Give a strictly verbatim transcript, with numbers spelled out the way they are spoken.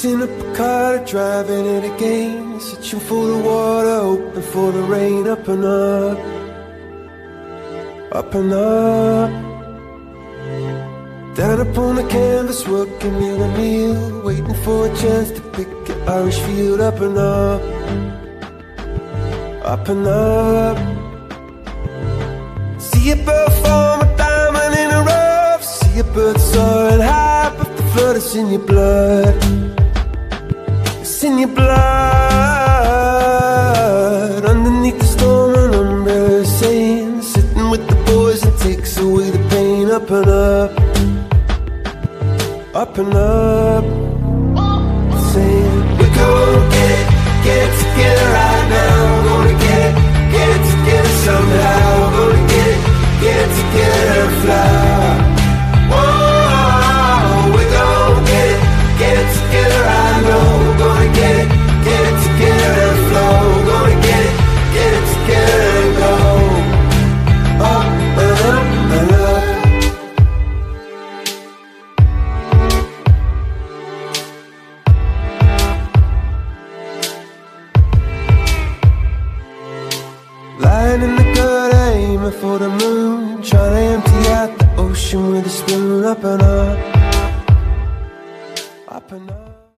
Fixing up a car, driving it again, searching for the water, hoping for the rain. Up and up, up and up. Down upon the canvas, working in a meal, waiting for a chance to pick an Irish field. Up and up, up and up. See a bird form a diamond in a rough. See a bird soaring high, but the flood is in your blood. It's in your blood. Underneath the storm, an umbrella is saying, sitting with the boys and takes away the pain. Up and up, up and up. Saying, we're gonna get it, get it together right now. We're gonna get it, get it together somehow. We're gonna get it, get it together and fly. Whoa, we're gonna get it, get it together right now. We're gonna get it, get it together and flow. We're gonna get it, get it together and go up and up and up. Lying in the gutter, aiming for the moon, trying to empty out the ocean with a spoon. Up and up, up and up.